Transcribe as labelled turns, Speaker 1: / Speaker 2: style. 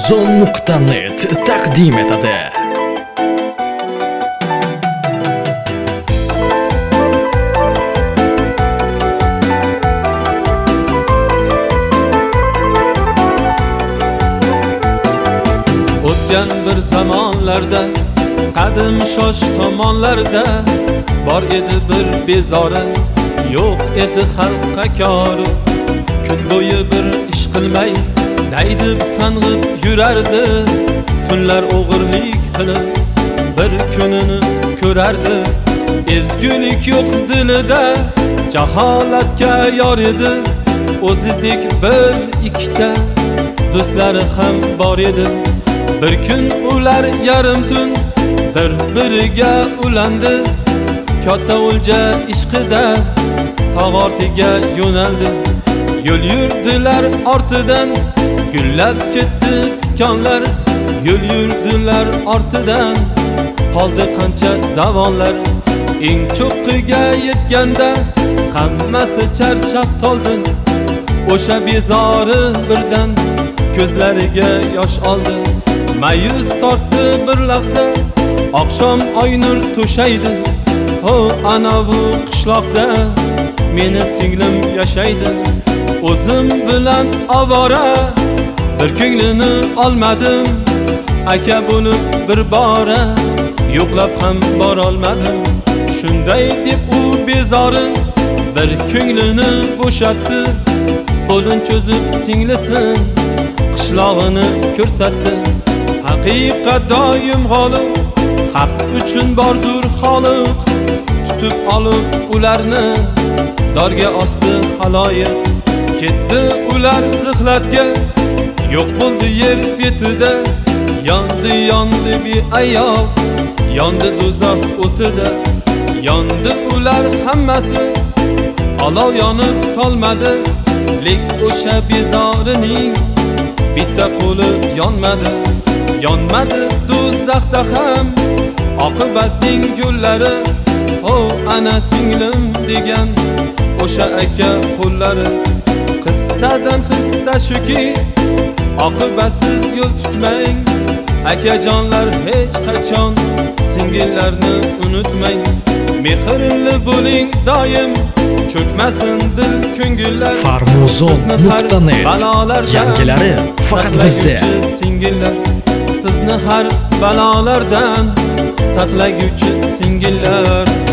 Speaker 1: Farmuzon.net taqdim etadi.
Speaker 2: O'tgan bir zamonlarda, qadim shosh tomonlarda bor edi bir bezori, yo'q edi xalqqa kori. Kun bo'yi bir ish qilmay, daydib sang'ib yurardi. Tunlar o'g'irlik qilib, bir kunini ko'rardi. Ezgulik yo'q dilida, jaholatga yor edi. O'zidek bir ikkita do'stlari ham bor edi. Bir kun ular yarim tun bir-biriga ulandi. Katta o'lja ishqida tog' ortiga yo'naldi. Yo'l yurdilar ortidan, gullab ketdi tikonlar. Yo'l yurdilar ortidan, qoldi qancha davonlar. Eng cho'qqiga yetganda hammasi charchab toldi. O'sha bezori birdan ko'zlariga yosh oldi. Mayus tortdi bir lahza, oqshom oy nur to'shaydi. O anavu qishloqda meni singlim yashaydi. O'zim bilan avora bir ko'nglini olmadim. Aka bo'lib bir bora yo'qlab ham bora olmadim. Shunday deb u bezori bir ko'nglini bo'shatdi. Qo'lin cho'zib singlisin qishlog'ini ko'rsatdi. Haqiqat doim g'olib, haq uchun bordur xoliq. Tutib olib ularni dorga osdi haloyiq. Ketdi ular rihlatga, yo'q bo'ldi yer betida. Yondi bir ayol, yondi do'zax o'tida. Yondi ular hammasi, olov yonib tolmadi. Lek o'sha bezorining bitta qo'li yonmadi. Yonmadi do'zaxda ham oqibatning gullari. O ana singlim degan o'sha aka qo'llari. Qissadan hissa shuki, oqibatsiz yo'l tutmang. Akajonlar hech qachon singillarni unutmang. Mehrli bo'ling doim, cho'kmasin dil ko'ngillar.
Speaker 1: Farmuzon.net yangilari faqat bizda.
Speaker 2: Singillar, sizni har balolardan saqlaguvchi singillar.